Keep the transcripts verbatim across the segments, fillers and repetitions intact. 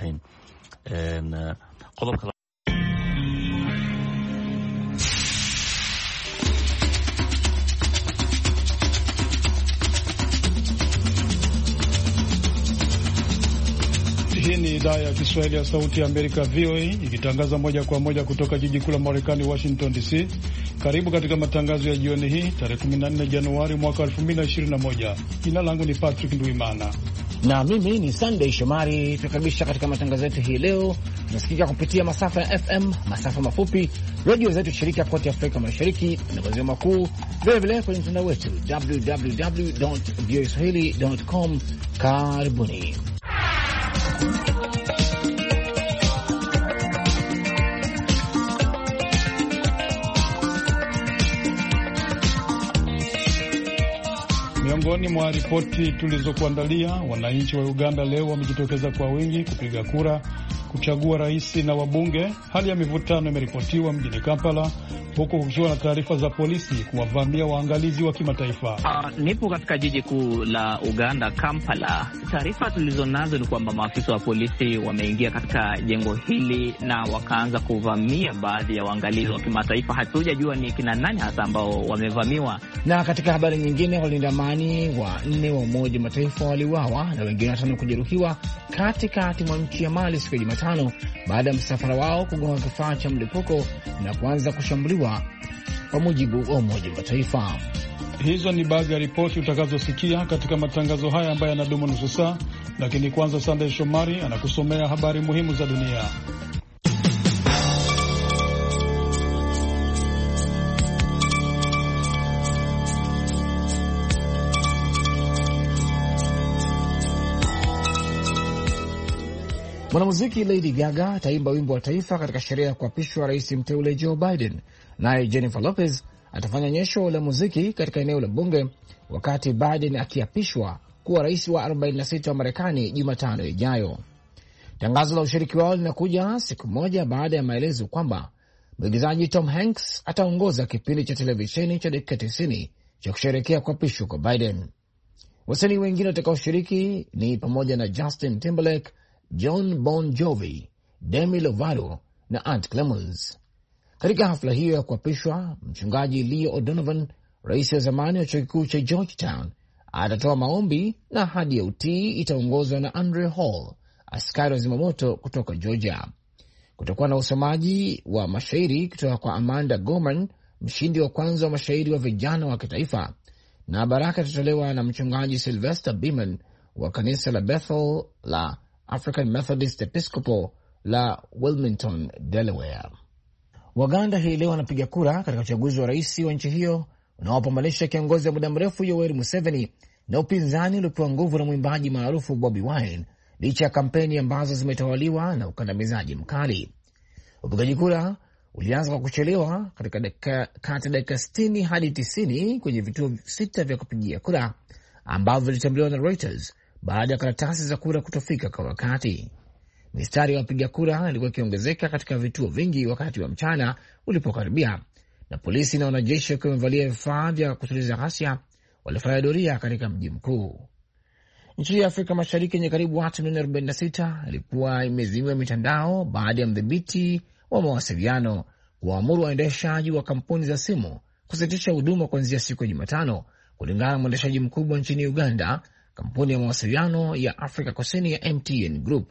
lahayn. qodobka Hii ni idhaa ya Kiswahili ya Sauti ya Amerika, V O A, ikitangaza moja kwa moja kutoka jiji kuu la Marekani, Washington D C. Karibu katika matangazo ya jioni hii tarehe kumi na nne Januari mwaka elfu mbili na ishirini na moja. Jina langu ni Patrick Nduimana na mimi ni Sunday Shomari. Tunakaribisha katika matangazo yetu hii leo. Tunasikika kupitia masafa ya F M, masafa mafupi, radio zetu shirika kote Afrika Mashariki na Maziwa Makuu, vilevile kwenye mtandao wetu w w w dot v o a swahili dot com. Karibuni. Miongoni mwa ripoti tulizokuandalia, wananchi wa Uganda leo wamejitokeza kwa wingi kupiga kura kuchagua rais na wabunge. Hali ya mivutano imeripotiwa mjini Kampala, huko kukiwa na taarifa za polisi kuwavamia waangalizi wa kimataifa. Uh, nipo katika jiji kuu la Uganda, Kampala. Taarifa tulizonazo ni kwamba maafisa wa polisi wameingia katika jengo hili na wakaanza kuvamia baadhi ya waangalizi wa kimataifa. Hatujajua ni kina nani hasa ambao wamevamiwa. Na katika habari nyingine, walinda amani wa nne wa Umoja wa Mataifa waliuawa na wengine watano kujeruhiwa katikati mwa nchi ya Mali siku ya Jumatano baada ya msafara wao kugonga kifaa cha mlipuko na kuanza kushambuliwa, kwa mujibu wa Umoja wa Mataifa. Hizo ni baadhi ya ripoti utakazosikia katika matangazo haya ambayo yanadumu nusu saa, lakini kwanza Sunday Shomari anakusomea habari muhimu za dunia. Mwanamuziki Lady Gaga ataimba wimbo wa taifa katika sherehe ya kuapishwa rais mteule Joe Biden. Naye Jennifer Lopez atafanya onyesho la muziki katika eneo la bunge wakati Biden akiapishwa kuwa rais wa arobaini na sita wa Marekani Jumatano ijayo. Tangazo la ushiriki wao linakuja siku moja baada ya maelezo kwamba mwigizaji Tom Hanks ataongoza kipindi cha televisheni cha dakika tisini cha kusherehekea kuapishwa kwa Biden. Wasanii wengine watakaoshiriki ni pamoja na Justin Timberlake, John Bon Jovi, Demi Lovato na Ant Clemens. Katika hafla hiyo ya kuapishwa, mchungaji Leo O'Donovan, rais wa zamani wa chuo kikuu cha Georgetown, atatoa maombi na ahadi ya utii itaongozwa na Andre Hall, askari wa zimamoto kutoka Georgia. Kutakuwa na usomaji wa mashairi kutoka kwa Amanda Gorman, mshindi wa kwanza wa mashairi wa vijana wa kitaifa, na baraka itatolewa na mchungaji Sylvester Beeman wa kanisa la Bethel la African Methodist Episcopal la Wilmington, Delaware. Waganda hii leo wanapiga kura katika uchaguzi wa rais wa nchi hiyo unaopambanisha kiongozi wa muda mrefu Yoweri Museveni na upinzani uliopewa nguvu na mwimbaji maarufu Bobi Wine, licha ya kampeni ambazo zimetawaliwa na ukandamizaji mkali. Upigaji kura ulianza kwa kuchelewa katika dakika kati dakika sitini hadi tisini kwenye vituo sita vya kupigia kura ambavyo vilitambuliwa na Reuters baada ya karatasi za kura kutofika kwa wakati. Mistari ya wapiga kura ilikuwa ikiongezeka katika vituo vingi wakati wa mchana ulipokaribia, na polisi na wanajeshi wakiwa wamevalia vifaa vya kutuliza ghasia walifanya doria katika mji mkuu. Nchi ya Afrika Mashariki yenye karibu watu milioni arobaini na sita ilikuwa imezimiwa mitandao baada ya mdhibiti wa mawasiliano kuamuru waendeshaji wa kampuni za simu kusitisha huduma kuanzia siku ya Jumatano, kulingana na mwendeshaji mkubwa nchini Uganda, kampuni ya mawasiliano ya Afrika Kusini ya M T N Group.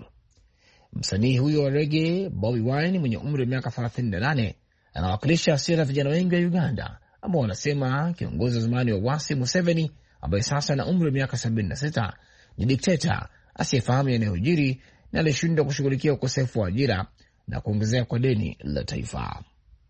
Msanii huyo wa reggae Bobi Wine mwenye umri wa miaka thelathini na nane anawakilisha hasira vijana wengi wa Uganda ambao wanasema kiongozi wa zamani wa wasi Museveni, ambaye sasa na umri wa miaka sabini na sita, ni dikteta asiyefahamu yanayojiri na alishindwa kushughulikia ukosefu wa ajira na kuongezea kwa deni la taifa.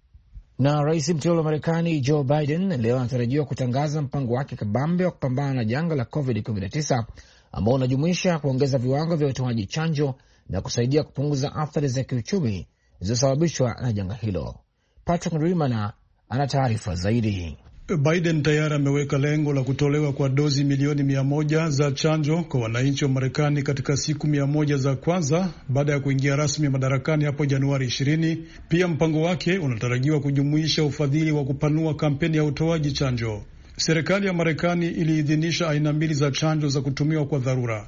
Na rais mteule wa Marekani Joe Biden leo anatarajiwa kutangaza mpango wake kabambe wa kupambana na janga la covid kumi na tisa ambao unajumuisha kuongeza viwango vya utoaji chanjo na kusaidia kupunguza athari za kiuchumi zilizosababishwa na janga hilo. Patrick Nduimana ana taarifa zaidi. Biden tayari ameweka lengo la kutolewa kwa dozi milioni mia moja za chanjo kwa wananchi wa Marekani katika siku mia moja za kwanza baada ya kuingia rasmi madarakani hapo Januari ishirini. Pia mpango wake unatarajiwa kujumuisha ufadhili wa kupanua kampeni ya utoaji chanjo. Serikali ya Marekani iliidhinisha aina mbili za chanjo za kutumiwa kwa dharura.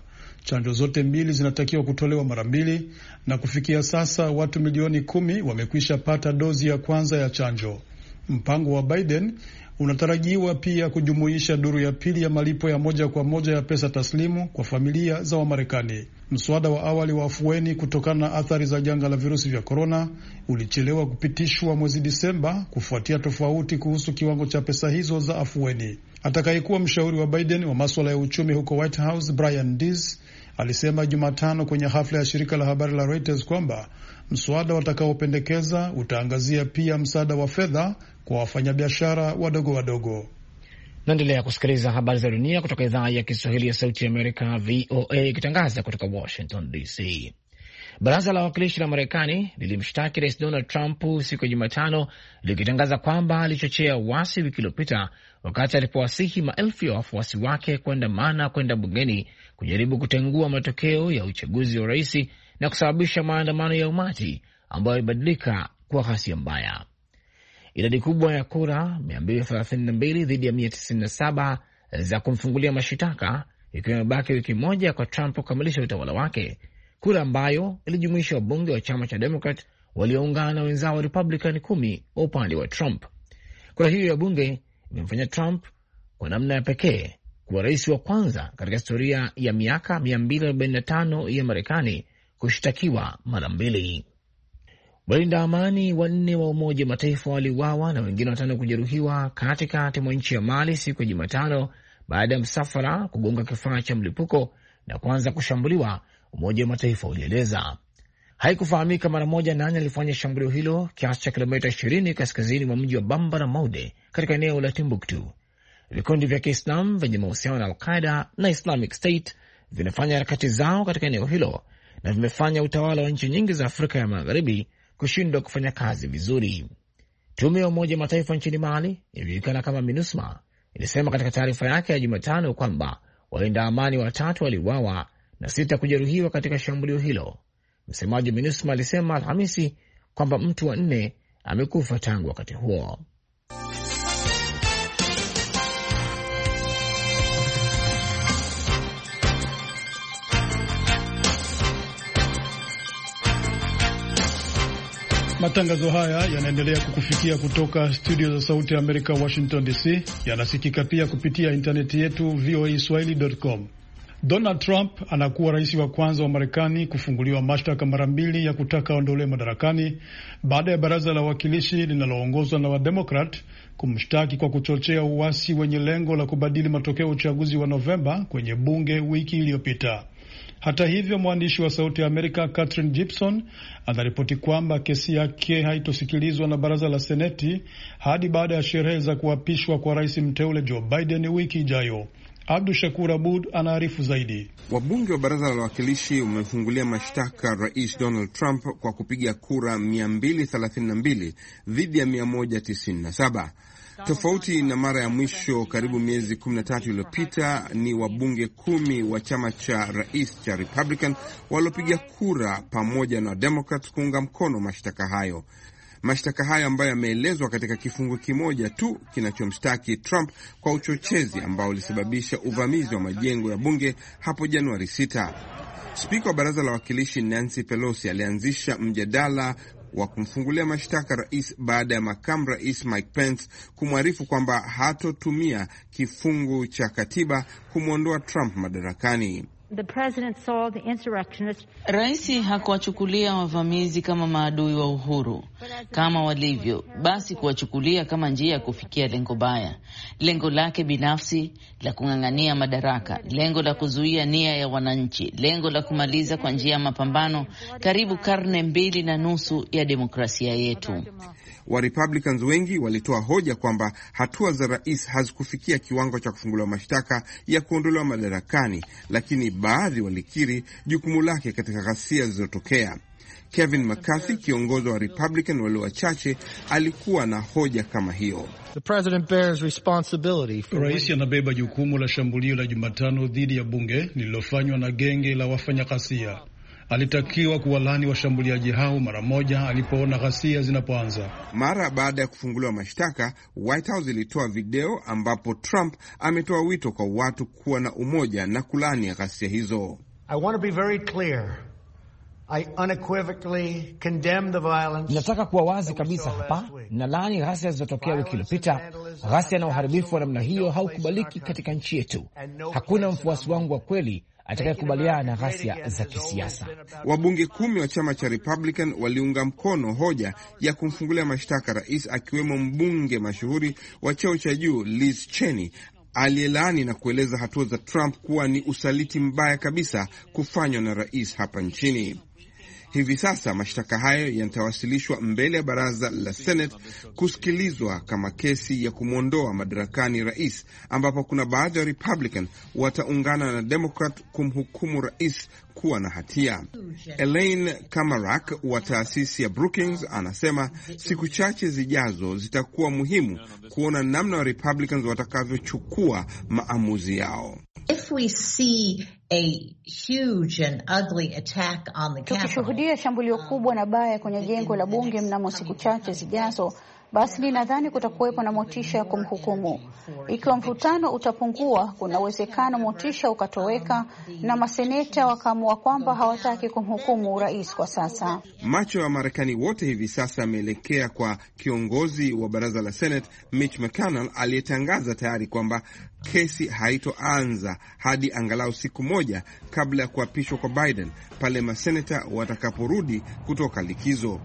Chanjo zote mbili zinatakiwa kutolewa mara mbili, na kufikia sasa watu milioni kumi wamekwisha pata dozi ya kwanza ya chanjo. Mpango wa Biden unatarajiwa pia kujumuisha duru ya pili ya malipo ya moja kwa moja ya pesa taslimu kwa familia za Wamarekani. Mswada wa awali wa afueni kutokana na athari za janga la virusi vya korona ulichelewa kupitishwa mwezi Disemba kufuatia tofauti kuhusu kiwango cha pesa hizo za afueni. Atakayekuwa mshauri wa Biden wa masuala ya uchumi huko White House, Brian Dees, alisema Jumatano kwenye hafla ya shirika la habari la Reuters kwamba mswada watakaopendekeza utaangazia pia msaada wa fedha kwa wafanyabiashara wadogo wadogo. Naendelea kusikiliza habari za dunia kutoka idhaa ya Kiswahili ya Sauti ya Amerika, V O A, ikitangaza kutoka Washington D C. Baraza la Wawakilishi la Marekani lilimshtaki Rais Donald Trump siku ya Jumatano likitangaza kwamba alichochea uasi wiki iliyopita wakati alipowasihi maelfu ya wafuasi wake kuandamana kwenda bungeni kujaribu kutengua matokeo ya uchaguzi wa rais na kusababisha maandamano ya umati ambayo yalibadilika kuwa ghasia mbaya. Idadi kubwa ya kura mia mbili thelathini na mbili dhidi ya mia tisini na saba za kumfungulia mashitaka, ikiwa imebaki wiki moja kwa Trump kukamilisha utawala wake, kura ambayo ilijumuisha wabunge wa chama cha Democrat walioungana na wenzao wa Republican kumi wa upande wa Trump. Kura hiyo ya bunge imemfanya Trump kwa namna ya pekee kuwa rais wa kwanza katika historia ya miaka mia mbili arobaini na tano ya Marekani kushtakiwa mara mbili. Walinda amani wanne wa Umoja Mataifa waliuawa na wengine watano kujeruhiwa katikati mwa nchi ya Mali siku ya Jumatano baada ya msafara kugonga kifaa cha mlipuko na kuanza kushambuliwa, Umoja wa Mataifa ulieleza. Haikufahamika mara moja nani alifanya shambulio hilo kiasi cha kilomita ishirini kaskazini mwa mji wa Bambara Maude katika eneo la Timbuktu. Vikundi vya Kiislam vyenye mahusiano na Al-Qaeda na Islamic State vinafanya harakati zao katika eneo hilo na vimefanya utawala wa nchi nyingi za Afrika ya Magharibi kushindwa kufanya kazi vizuri. Tume ya Umoja Mataifa nchini Mali inayojulikana kama MINUSMA ilisema katika taarifa yake ya Jumatano kwamba walinda amani watatu waliuawa na sita kujeruhiwa katika shambulio hilo. Msemaji wa MINUSMA alisema Alhamisi kwamba mtu wa nne amekufa tangu wakati huo. Matangazo haya yanaendelea kukufikia kutoka studio za Sauti ya Amerika, Washington D C. Yanasikika pia kupitia intaneti yetu v o a swahili dot com. Donald Trump anakuwa rais wa kwanza wa Marekani kufunguliwa mashtaka mara mbili ya kutaka aondolewe madarakani baada ya baraza la wawakilishi linaloongozwa na Wademokrat kumshtaki kwa kuchochea uasi wenye lengo la kubadili matokeo ya uchaguzi wa Novemba kwenye bunge wiki iliyopita. Hata hivyo, mwandishi wa Sauti ya Amerika Catherine Gibson anaripoti kwamba kesi yake haitosikilizwa na baraza la Seneti hadi baada ya sherehe za kuapishwa kwa rais mteule Joe Biden wiki ijayo. Abdu Shakur Abud anaarifu zaidi. Wabunge wa baraza la wawakilishi wamefungulia mashtaka rais Donald Trump kwa kupiga kura mia mbili thelathini na mbili dhidi ya mia moja tisini na saba. Tofauti na mara ya mwisho karibu miezi kumi na tatu iliyopita, ni wabunge kumi wa chama cha rais cha Republican waliopiga kura pamoja na Democrats kuunga mkono mashtaka hayo. Mashtaka hayo ambayo yameelezwa katika kifungu kimoja tu kinachomshtaki Trump kwa uchochezi ambao ulisababisha uvamizi wa majengo ya bunge hapo Januari sita. Spika wa baraza la wawakilishi Nancy Pelosi alianzisha mjadala wa kumfungulia mashtaka rais baada ya makamu rais Mike Pence kumwarifu kwamba hatotumia kifungu cha katiba kumwondoa Trump madarakani. Rais hakuwachukulia wavamizi kama maadui wa uhuru kama walivyo, basi kuwachukulia kama njia ya kufikia lengo baya, lengo lake binafsi la kung'ang'ania madaraka, lengo la kuzuia nia ya wananchi, lengo la kumaliza kwa njia ya mapambano karibu karne mbili na nusu ya demokrasia yetu. Wa Republicans wengi walitoa hoja kwamba hatua za rais hazikufikia kiwango cha kufunguliwa mashtaka ya kuondolewa madarakani, lakini baadhi walikiri jukumu lake katika ghasia zilizotokea. Kevin McCarthy, kiongozi wa Republican walio wachache, alikuwa na hoja kama hiyo. Rais anabeba jukumu la shambulio la Jumatano dhidi ya bunge lililofanywa na genge la wafanya ghasia. Alitakiwa kuwalani washambuliaji hao mara moja alipoona ghasia zinapoanza. Mara baada ya kufunguliwa mashtaka, White House ilitoa video ambapo Trump ametoa wito kwa watu kuwa na umoja na kulani ghasia hizo. I want to be very clear. I unequivocally condemn the violence. Nataka kuwa wazi kabisa hapa, nalaani ghasia zilizotokea wiki iliyopita. Ghasia na uharibifu wa namna hiyo haukubaliki katika nchi yetu. Hakuna mfuasi wangu wa kweli atakayekubaliana na ghasia za kisiasa. Wabunge kumi wa chama cha Republican waliunga mkono hoja ya kumfungulia mashtaka rais, akiwemo mbunge mashuhuri wa cheo cha juu Liz Cheney aliyelaani na kueleza hatua za Trump kuwa ni usaliti mbaya kabisa kufanywa na rais hapa nchini. Hivi sasa mashtaka hayo yatawasilishwa mbele ya baraza la Senate kusikilizwa kama kesi ya kumwondoa madarakani rais, ambapo kuna baadhi ya Republican wataungana na Democrat kumhukumu rais kuwa na hatia. Elaine Kamarak wa taasisi ya Brookings anasema siku chache zijazo zitakuwa muhimu kuona namna wa Republicans watakavyochukua maamuzi yao. If we see a huge and ugly attack on the Capitol, tukishuhudia shambulio kubwa na baya kwenye jengo la bunge mnamo siku chache zijazo, basi ninadhani kutakuwepo na motisha ya kumhukumu. Ikiwa mvutano utapungua, kuna uwezekano motisha ukatoweka na maseneta wakaamua kwamba hawataki kumhukumu rais kwa sasa. Macho ya Marekani wote hivi sasa yameelekea kwa kiongozi wa baraza la Senate Mitch McConnell aliyetangaza tayari kwamba kesi haitoanza hadi angalau siku moja kabla ya kuapishwa kwa Biden pale maseneta watakaporudi kutoka likizo.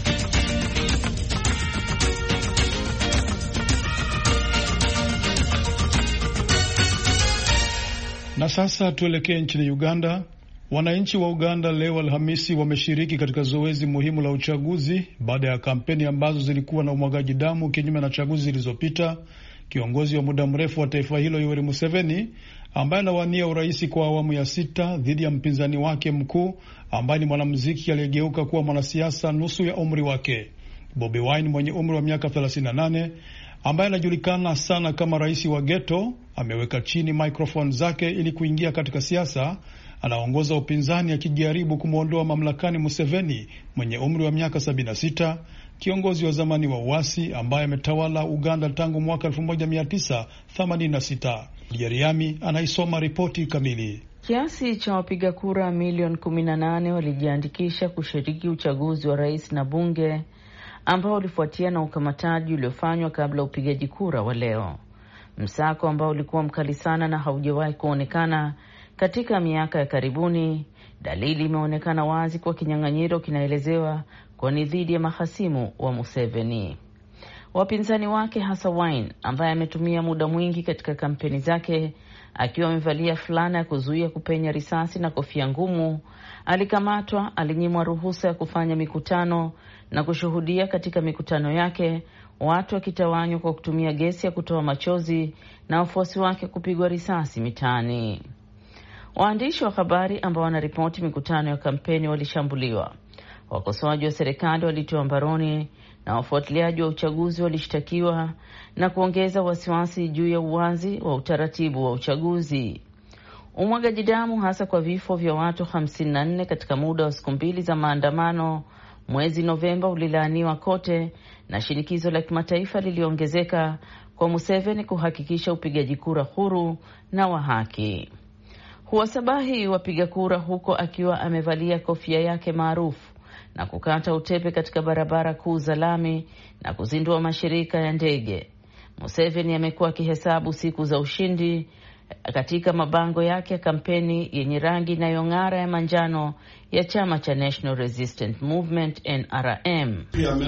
Na sasa tuelekee nchini Uganda. Wananchi wa Uganda leo Alhamisi wameshiriki katika zoezi muhimu la uchaguzi baada ya kampeni ambazo zilikuwa na umwagaji damu kinyume na chaguzi zilizopita. Kiongozi wa muda mrefu wa taifa hilo Yoweri Museveni, ambaye anawania urais kwa awamu ya sita dhidi ya mpinzani wake mkuu ambaye ni mwanamuziki aliyegeuka kuwa mwanasiasa nusu ya umri wake, Bobi Wine mwenye umri wa miaka thelathini na nane, ambaye anajulikana sana kama rais wa ghetto, ameweka chini microphone zake ili kuingia katika siasa. Anaongoza upinzani akijaribu kumwondoa mamlakani Museveni mwenye umri wa miaka sabini na sita, kiongozi wa zamani wa uasi ambaye ametawala Uganda tangu mwaka elfu moja mia tisa themanini na sita. Jeriami anaisoma ripoti kamili. Kiasi cha wapiga kura milioni kumi na nane walijiandikisha kushiriki uchaguzi wa rais na bunge ambao ulifuatia na ukamataji uliofanywa kabla upigaji kura wa leo. Msako ambao ulikuwa mkali sana na haujawahi kuonekana katika miaka ya karibuni. Dalili imeonekana wazi kwa kinyang'anyiro kinaelezewa kwa ni dhidi ya mahasimu wa Museveni. Wapinzani wake hasa Wine, ambaye ametumia muda mwingi katika kampeni zake akiwa amevalia fulana ya kuzuia kupenya risasi na kofia ngumu, alikamatwa, alinyimwa ruhusa ya kufanya mikutano na kushuhudia katika mikutano yake watu wakitawanywa kwa kutumia gesi ya kutoa machozi na wafuasi wake kupigwa risasi mitaani. Waandishi wa habari ambao wanaripoti mikutano ya kampeni walishambuliwa. Wakosoaji wa serikali walitiwa mbaroni na wafuatiliaji wa uchaguzi walishtakiwa na kuongeza wasiwasi juu ya uwazi wa utaratibu wa uchaguzi. Umwagaji damu hasa kwa vifo vya watu hamsini na nne katika muda wa siku mbili za maandamano mwezi Novemba ulilaaniwa kote na shinikizo la kimataifa liliongezeka kwa Museveni kuhakikisha upigaji kura huru na wa haki. Huwasabahi wapiga kura huko akiwa amevalia kofia yake maarufu na kukata utepe katika barabara kuu za lami na kuzindua mashirika ya ndege. Museveni amekuwa akihesabu siku za ushindi katika mabango yake ya kampeni yenye rangi inayong'ara ya manjano ya chama cha National Resistance Movement N R M.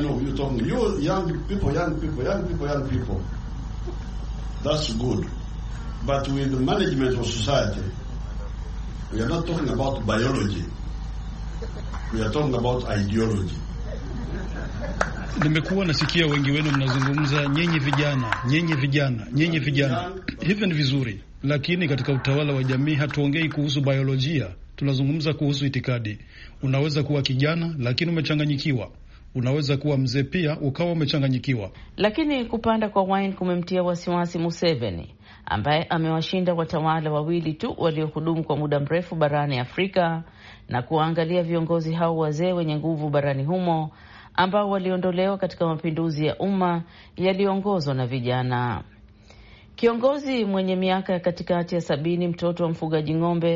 That's good. But with the management of society, we are not talking about biology. We are talking about ideology. Nimekuwa nasikia wengi wenu mnazungumza nyinyi vijana, nyinyi vijana, nyinyi vijana. Hivyo ni vizuri, lakini katika utawala wa jamii hatuongei kuhusu biolojia, tunazungumza kuhusu itikadi. Unaweza kuwa kijana lakini umechanganyikiwa. Unaweza kuwa mzee pia ukawa umechanganyikiwa. Lakini kupanda kwa Wine kumemtia wasiwasi Museveni, ambaye amewashinda watawala wawili tu waliohudumu kwa muda mrefu barani Afrika, na kuangalia viongozi hao wazee wenye nguvu barani humo ambao waliondolewa katika mapinduzi ya umma yaliyoongozwa na vijana. Kiongozi mwenye miaka ya katikati ya sabini, mtoto wa mfugaji ng'ombe,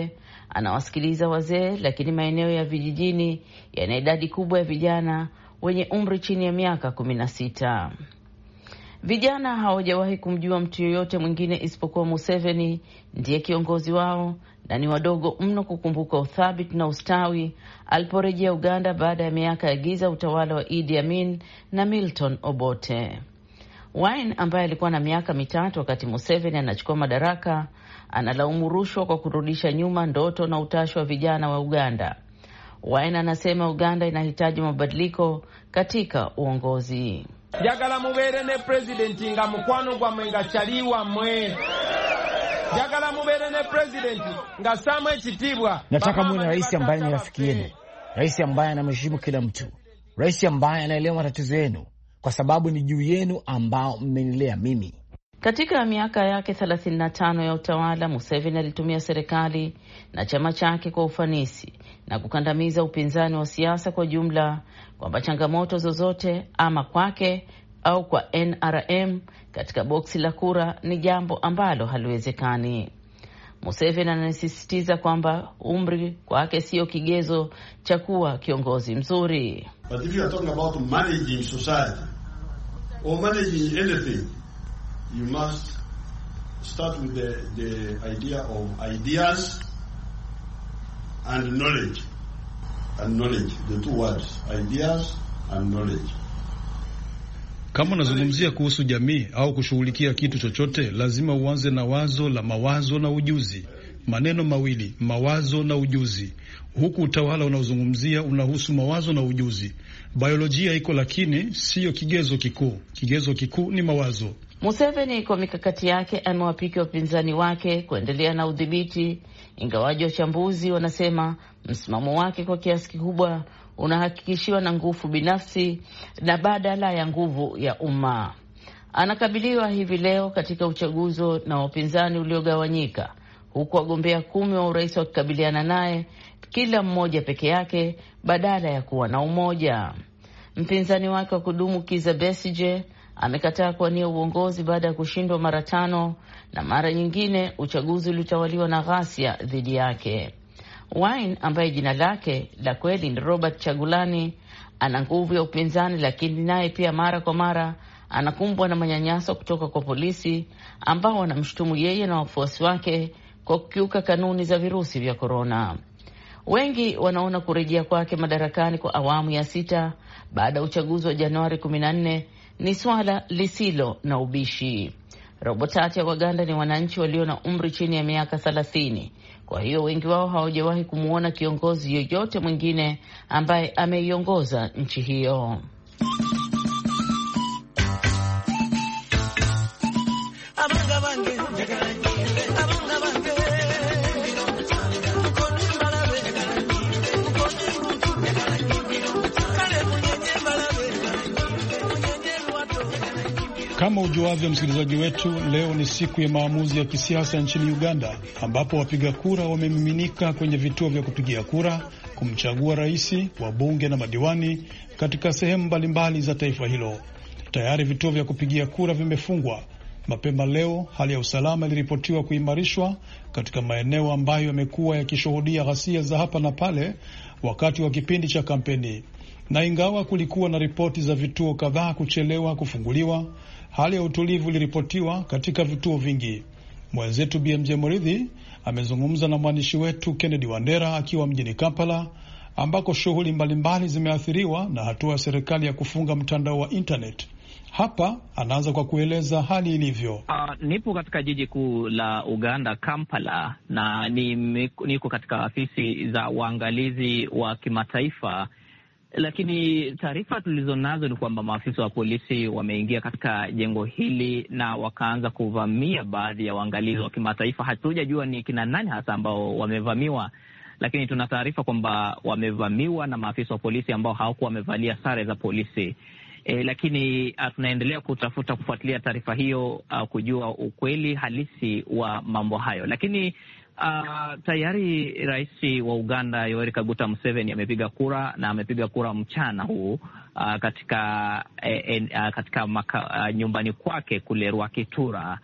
Anawasikiliza wazee, lakini maeneo ya vijijini yana idadi kubwa ya vijana wenye umri chini ya miaka kumi na sita. Vijana hawajawahi kumjua mtu yoyote mwingine isipokuwa Museveni ndiye kiongozi wao, na ni wadogo mno kukumbuka uthabiti na ustawi aliporejea Uganda baada ya miaka ya giza utawala wa Idi Amin na Milton Obote. Wine ambaye alikuwa na miaka mitatu wakati Museveni anachukua madaraka, analaumu rushwa kwa kurudisha nyuma ndoto na utashi wa vijana wa Uganda. Wine anasema Uganda inahitaji mabadiliko katika uongozi. Jagala mubere ne president nga mukwano gwa mwenga chaliwa mwe. Jagala mubere ne president nga samwe chitibwa. Nataka muwe na rais ambaye ni rafiki yenu, rais ambaye anamheshimu kila mtu, rais ambaye anaelewa matatizo yenu, kwa sababu ni juu yenu ambao mmenilea mimi. Katika miaka yake thelathini na tano ya utawala, Museveni alitumia serikali na chama chake kwa ufanisi na kukandamiza upinzani wa siasa kwa jumla, kwamba changamoto zozote ama kwake au kwa N R M katika boksi la kura ni jambo ambalo haliwezekani. Museveni anasisitiza kwamba umri kwake sio kigezo cha kuwa kiongozi mzuri. But if you are talking about managing society or managing anything, you must start with the, the idea of ideas and knowledge. And knowledge, the two words, ideas and knowledge. Kama unazungumzia kuhusu jamii au kushughulikia kitu chochote, lazima uanze na wazo la mawazo na ujuzi. Maneno mawili, mawazo na ujuzi. Huku utawala unaozungumzia unahusu mawazo na ujuzi. Biolojia iko, lakini siyo kigezo kikuu. Kigezo kikuu ni mawazo. Museveni kwa mikakati yake amewapika wapinzani wake kuendelea na udhibiti, ingawaji wachambuzi wanasema msimamo wake kwa kiasi kikubwa unahakikishiwa na nguvu binafsi na badala ya nguvu ya umma. Anakabiliwa hivi leo katika uchaguzi na wapinzani uliogawanyika, huku wagombea kumi wa urais wakikabiliana naye kila mmoja peke yake badala ya kuwa na umoja. Mpinzani wake wa kudumu Kizza Besigye amekataa kuwania uongozi baada ya kushindwa mara tano, na mara nyingine uchaguzi ulitawaliwa na ghasia dhidi yake. Wine ambaye jina lake la kweli ni Robert Chagulani ana nguvu ya upinzani, lakini naye pia mara kwa mara anakumbwa na manyanyaso kutoka kwa polisi ambao wanamshutumu yeye na wafuasi wake kwa kukiuka kanuni za virusi vya korona. Wengi wanaona kurejea kwake madarakani kwa awamu ya sita baada ya uchaguzi wa Januari kumi na nne ni swala lisilo na ubishi. Robo tatu ya Waganda ni wananchi walio na umri chini ya miaka thelathini. Kwa hiyo wengi wao hawajawahi kumuona kiongozi yoyote mwingine ambaye ameiongoza nchi hiyo. Kama ujuavyo msikilizaji wetu, leo ni siku ya maamuzi ya kisiasa nchini Uganda, ambapo wapiga kura wamemiminika kwenye vituo vya kupigia kura kumchagua rais, wabunge na madiwani katika sehemu mbalimbali za taifa hilo. Tayari vituo vya kupigia kura vimefungwa. Mapema leo hali ya usalama iliripotiwa kuimarishwa katika maeneo ambayo yamekuwa yakishuhudia ghasia za hapa na pale wakati wa kipindi cha kampeni. Na ingawa kulikuwa na ripoti za vituo kadhaa kuchelewa kufunguliwa, hali ya utulivu iliripotiwa katika vituo vingi. Mwenzetu B M J Muridhi amezungumza na mwandishi wetu Kennedy Wandera akiwa mjini Kampala, ambako shughuli mbalimbali zimeathiriwa na hatua ya serikali ya kufunga mtandao wa internet. Hapa anaanza kwa kueleza hali ilivyo. Uh, nipo katika jiji kuu la Uganda, Kampala, na ni, niko katika afisi za waangalizi wa kimataifa. Lakini taarifa tulizonazo ni kwamba maafisa wa polisi wameingia katika jengo hili na wakaanza kuvamia baadhi ya waangalizi wa kimataifa. Hatujajua ni kina nani hasa ambao wamevamiwa, lakini tuna taarifa kwamba wamevamiwa na maafisa wa polisi ambao hawakuwa wamevalia sare za polisi. E, lakini tunaendelea kutafuta kufuatilia taarifa hiyo, uh, kujua ukweli halisi wa mambo hayo. Lakini Uh, tayari rais wa Uganda Yoweri Kaguta Museveni amepiga kura na amepiga kura mchana huu uh, katika eh, eh, katika maka, uh, nyumbani kwake kule Rwakitura.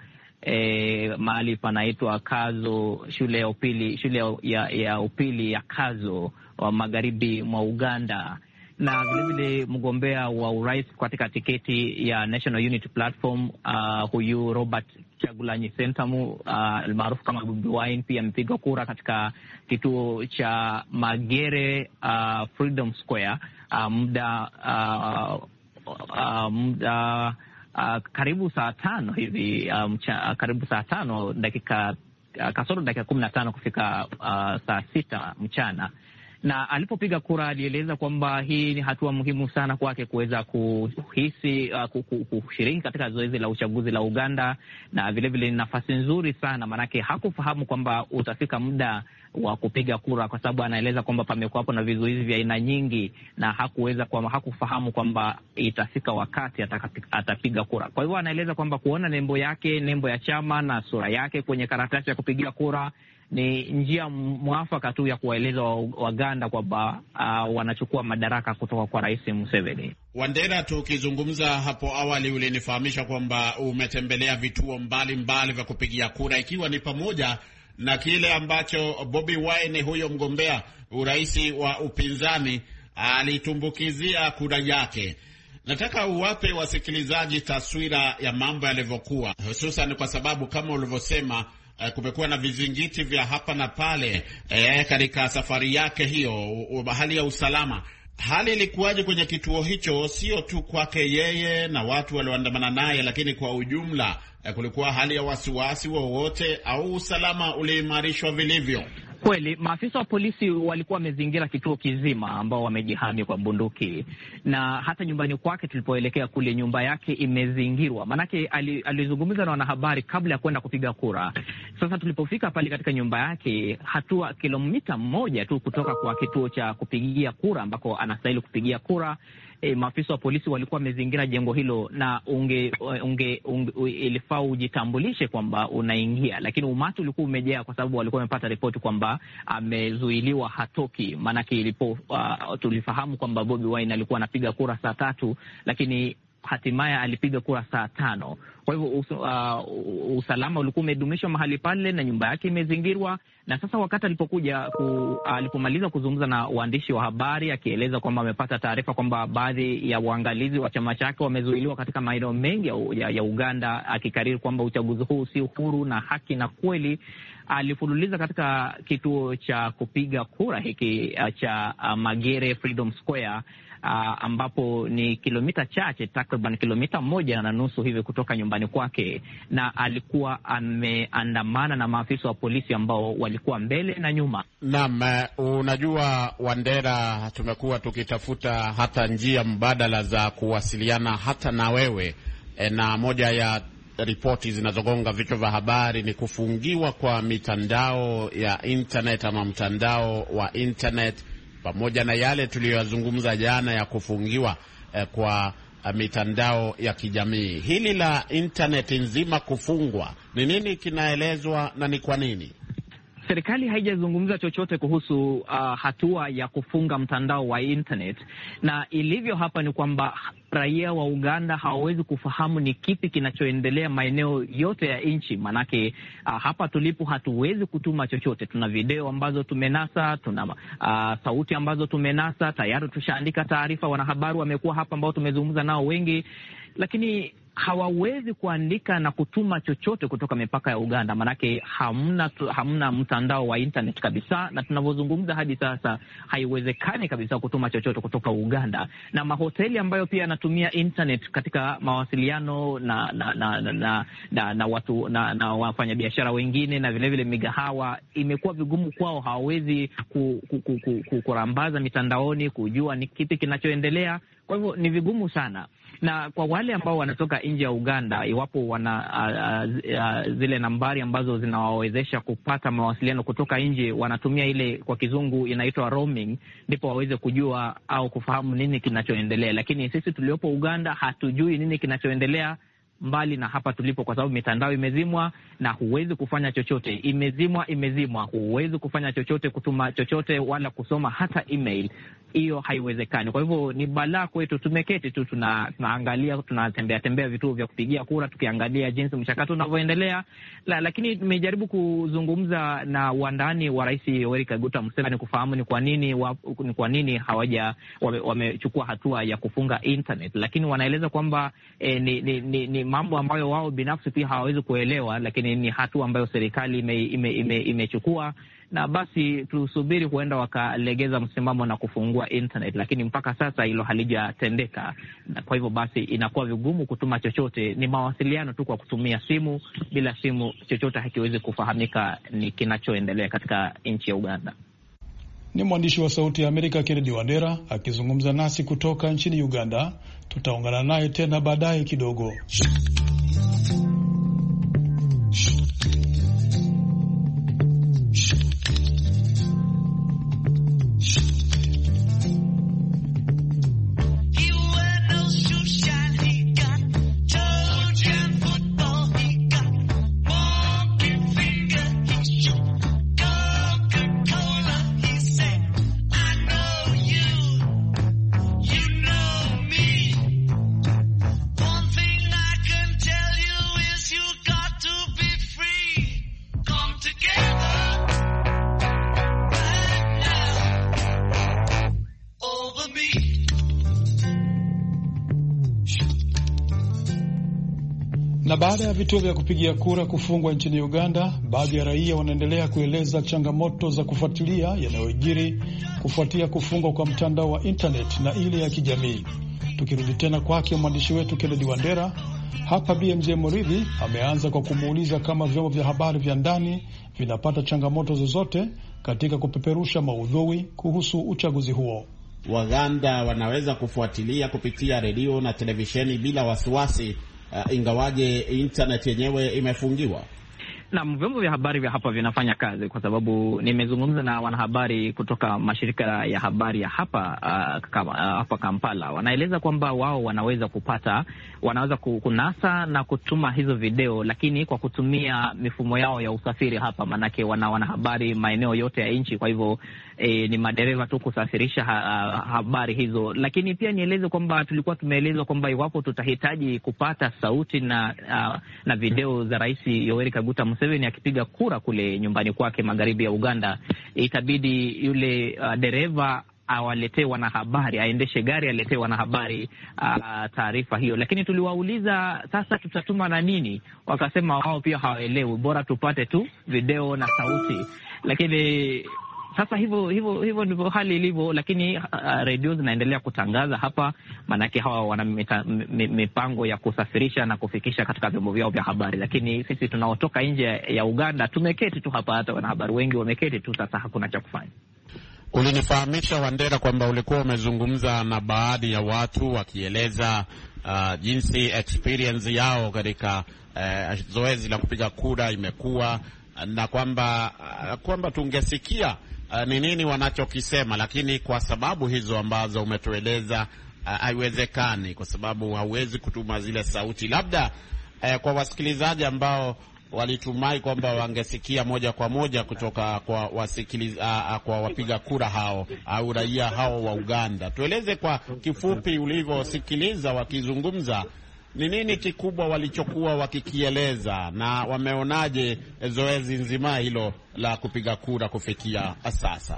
e, mahali panaitwa Kazo, shule ya upili shule ya, ya upili ya Kazo wa magharibi mwa Uganda. Na vilevile mgombea wa urais katika tiketi ya National Unity Platform uh, huyu Robert Chagulanyi Sentamu uh, maarufu kama Bobi Wine pia amepiga kura katika kituo cha Magere uh, Freedom Square uh, muda uh, uh, muda uh, karibu saa tano hivi uh, mcha, karibu saa tano dakika uh, kasoro dakika kumi na tano kufika uh, saa sita mchana. Na alipopiga kura alieleza kwamba hii ni hatua muhimu sana kwake kuweza kuhisi uh, kushiriki katika zoezi la uchaguzi la Uganda, na vilevile ni nafasi nzuri sana, maanake hakufahamu kwamba utafika muda wa kupiga kura, kwa sababu anaeleza kwamba pamekuwa hapo na vizuizi vya aina nyingi, na hakuweza kwamba hakufahamu kwamba itafika wakati atapiga kura. Kwa hivyo anaeleza kwamba kuona nembo yake, nembo ya chama na sura yake kwenye karatasi ya kupigia kura ni njia mwafaka tu ya kuwaeleza Waganda kwamba uh, wanachukua madaraka kutoka kwa Rais Museveni. Wandera, tukizungumza hapo awali ulinifahamisha kwamba umetembelea vituo mbalimbali vya kupigia kura, ikiwa ni pamoja na kile ambacho Bobi Wine, huyo mgombea uraisi wa upinzani, alitumbukizia kura yake. Nataka uwape wasikilizaji taswira ya mambo yalivyokuwa, hususan kwa sababu kama ulivyosema, Uh, kumekuwa na vizingiti vya hapa na pale eh, katika safari yake hiyo. Hali ya usalama, hali ilikuwaje kwenye kituo hicho, sio tu kwake yeye na watu walioandamana naye, lakini kwa ujumla eh, kulikuwa hali ya wasiwasi wowote au usalama uliimarishwa vilivyo? Kweli maafisa wa polisi walikuwa wamezingira kituo kizima, ambao wamejihami kwa bunduki, na hata nyumbani kwake tulipoelekea kule, nyumba yake imezingirwa, manake alizungumza na wanahabari kabla ya kwenda kupiga kura. Sasa tulipofika pale katika nyumba yake, hatua kilomita moja tu kutoka kwa kituo cha kupigia kura ambako anastahili kupigia kura, E, maafisa wa polisi walikuwa wamezingira jengo hilo, na unge, unge, unge ilifaa ujitambulishe kwamba unaingia, lakini umati ulikuwa umejaa kwa sababu walikuwa wamepata ripoti kwamba amezuiliwa hatoki. Maanake ilipo uh, tulifahamu kwamba Bobi Wine alikuwa anapiga kura saa tatu, lakini hatimaye alipiga kura saa tano. Kwa hivyo us, uh, usalama ulikuwa umedumishwa mahali pale na nyumba yake imezingirwa. Na sasa wakati alipokuja ku, alipomaliza kuzungumza na waandishi wa habari, akieleza kwamba amepata taarifa kwamba baadhi ya waangalizi wa chama chake wamezuiliwa katika maeneo mengi ya, ya, ya Uganda, akikariri kwamba uchaguzi huu si huru na haki na kweli, alifululiza katika kituo cha kupiga kura hiki uh, cha uh, Magere Freedom Square, Uh, ambapo ni kilomita chache, takriban kilomita moja na nusu hivi kutoka nyumbani kwake, na alikuwa ameandamana na maafisa wa polisi ambao walikuwa mbele na nyuma. Naam, unajua Wandera, tumekuwa tukitafuta hata njia mbadala za kuwasiliana hata na wewe, e, na moja ya ripoti zinazogonga vichwa vya habari ni kufungiwa kwa mitandao ya internet ama mtandao wa internet, pamoja na yale tuliyozungumza jana ya kufungiwa eh, kwa eh, mitandao ya kijamii. Hili la internet nzima kufungwa, ni nini kinaelezwa na ni kwa nini? Serikali haijazungumza chochote kuhusu uh, hatua ya kufunga mtandao wa internet, na ilivyo hapa ni kwamba raia wa Uganda hawawezi kufahamu ni kipi kinachoendelea maeneo yote ya nchi. Manake uh, hapa tulipo hatuwezi kutuma chochote. Tuna video ambazo tumenasa, tuna uh, sauti ambazo tumenasa, tayari tushaandika taarifa, wanahabari wamekuwa hapa ambao tumezungumza nao wengi, lakini hawawezi kuandika na kutuma chochote kutoka mipaka ya Uganda, manake hamna hamna mtandao wa internet kabisa, na tunavyozungumza hadi sasa haiwezekani kabisa kutuma chochote kutoka Uganda. Na mahoteli ambayo pia yanatumia internet katika mawasiliano na na na na, na, na, na watu na, na wafanyabiashara wengine na vile vile migahawa, imekuwa vigumu kwao, hawawezi ku, ku, ku, ku, ku, kurambaza mitandaoni kujua ni kipi kinachoendelea. Kwa hivyo ni vigumu sana. Na kwa wale ambao wanatoka nje ya Uganda, iwapo wana uh, uh, zile nambari ambazo zinawawezesha kupata mawasiliano kutoka nje, wanatumia ile kwa kizungu inaitwa roaming, ndipo waweze kujua au kufahamu nini kinachoendelea. Lakini sisi tuliopo Uganda hatujui nini kinachoendelea, mbali na hapa tulipo, kwa sababu mitandao imezimwa na huwezi kufanya chochote. Imezimwa, imezimwa, huwezi kufanya chochote, kutuma chochote wala kusoma hata email. Hiyo haiwezekani. Kwa hivyo ni balaa kwetu. Tumeketi tu tuna, tunaangalia, tunatembea tembea vituo vya kupigia kura tukiangalia jinsi mchakato unavyoendelea. La, lakini nimejaribu kuzungumza na wandani wa Rais Yoweri Kaguta Museveni kufahamu ni kwa nini wa, ni kwa nini hawaja wamechukua wame hatua ya kufunga internet, lakini wanaeleza kwamba eh, ni, ni, ni, ni mambo ambayo wao binafsi pia hawawezi kuelewa, lakini ni hatua ambayo serikali imechukua ime, ime, ime na basi tusubiri, huenda wakalegeza msimamo na kufungua internet, lakini mpaka sasa hilo halijatendeka. Kwa hivyo basi inakuwa vigumu kutuma chochote, ni mawasiliano tu kwa kutumia simu. Bila simu chochote hakiwezi kufahamika ni kinachoendelea katika nchi ya Uganda. Ni mwandishi wa Sauti ya Amerika Kennedy Wandera akizungumza nasi kutoka nchini Uganda. Tutaungana naye tena baadaye kidogo. Na baada ya vituo vya kupigia kura kufungwa nchini Uganda, baadhi ya raia wanaendelea kueleza changamoto za kufuatilia yanayojiri kufuatia kufungwa kwa mtandao wa internet na ile ya kijamii. Tukirudi tena kwake mwandishi wetu Kennedy Wandera, hapa B M J Muridhi ameanza kwa kumuuliza kama vyombo vya habari vya ndani vinapata changamoto zozote katika kupeperusha maudhui kuhusu uchaguzi huo. Waganda wanaweza kufuatilia kupitia redio na televisheni bila wasiwasi, Uh, ingawaje internet yenyewe imefungiwa. Na vyombo vya habari vya hapa vinafanya kazi, kwa sababu nimezungumza na wanahabari kutoka mashirika ya habari ya hapa uh, kama, uh, hapa Kampala. Wanaeleza kwamba wao wanaweza kupata, wanaweza kunasa na kutuma hizo video, lakini kwa kutumia mifumo yao ya usafiri hapa, manake wana wanahabari maeneo yote ya nchi. Kwa hivyo E, ni madereva tu kusafirisha ha, ha, habari hizo. Lakini pia nieleze kwamba tulikuwa tumeelezwa kwamba iwapo tutahitaji kupata sauti na uh, na video za Rais Yoweri Kaguta Museveni akipiga kura kule nyumbani kwake magharibi ya Uganda, itabidi yule uh, dereva awaletee wanahabari, aendeshe gari aletee wanahabari uh, taarifa hiyo. Lakini tuliwauliza sasa tutatuma na nini, wakasema wao pia hawaelewi, bora tupate tu video na sauti. Lakini sasa hivyo hivyo hivyo ndivyo hali ilivyo, lakini uh, redio zinaendelea kutangaza hapa, manake hawa wana mipango ya kusafirisha na kufikisha katika vyombo vyao vya habari. Lakini sisi tunaotoka nje ya Uganda tumeketi tu hapa, hata wanahabari wengi wameketi tu, sasa hakuna cha kufanya. Ulinifahamisha Wandera kwamba ulikuwa umezungumza na baadhi ya watu wakieleza uh, jinsi experience yao katika uh, zoezi la kupiga kura imekuwa, na kwamba uh, kwamba tungesikia ni uh, nini wanachokisema, lakini kwa sababu hizo ambazo umetueleza haiwezekani, uh, kwa sababu hauwezi kutuma zile sauti. Labda uh, kwa wasikilizaji ambao walitumai kwamba wangesikia moja kwa moja kutoka kwa wasikiliza, uh, kwa wapiga kura hao au raia hao wa Uganda, tueleze kwa kifupi ulivyosikiliza wakizungumza, ni nini kikubwa walichokuwa wakikieleza na wameonaje zoezi nzima hilo la kupiga kura kufikia sasa?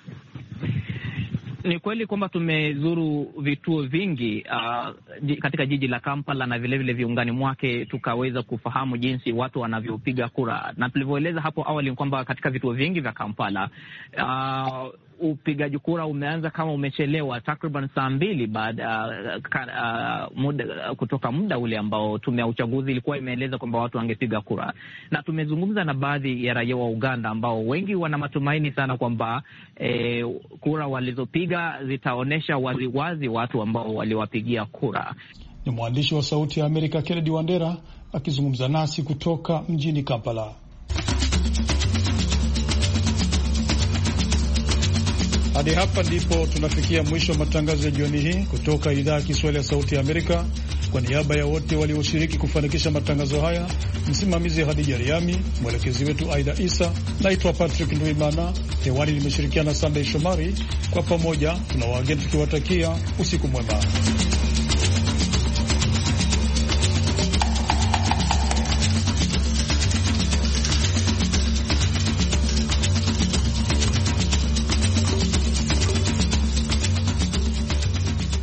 Ni kweli kwamba tumezuru vituo vingi uh, katika jiji la Kampala na vile vile viungani mwake, tukaweza kufahamu jinsi watu wanavyopiga kura. Na tulivyoeleza hapo awali kwamba katika vituo vingi vya Kampala uh, upigaji kura umeanza kama umechelewa takriban saa mbili baada uh, uh, muda, uh, kutoka muda ule ambao tume ya uchaguzi ilikuwa imeeleza kwamba watu wangepiga kura. Na tumezungumza na baadhi ya raia wa Uganda ambao wengi wana matumaini sana kwamba eh, kura walizopiga zitaonesha waziwazi watu ambao waliwapigia kura. Ni mwandishi wa Sauti ya Amerika Kennedy Wandera akizungumza nasi kutoka mjini Kampala. Hadi hapa ndipo tunafikia mwisho wa matangazo ya jioni hii kutoka idhaa ya Kiswahili ya Sauti ya Amerika. Kwa niaba ya wote walioshiriki kufanikisha matangazo haya, msimamizi Hadija Riami, mwelekezi wetu Aida Isa, naitwa Patrick Ndwimana. Hewani nimeshirikiana Sunday Shomari. Kwa pamoja tunawaageni tukiwatakia usiku mwema.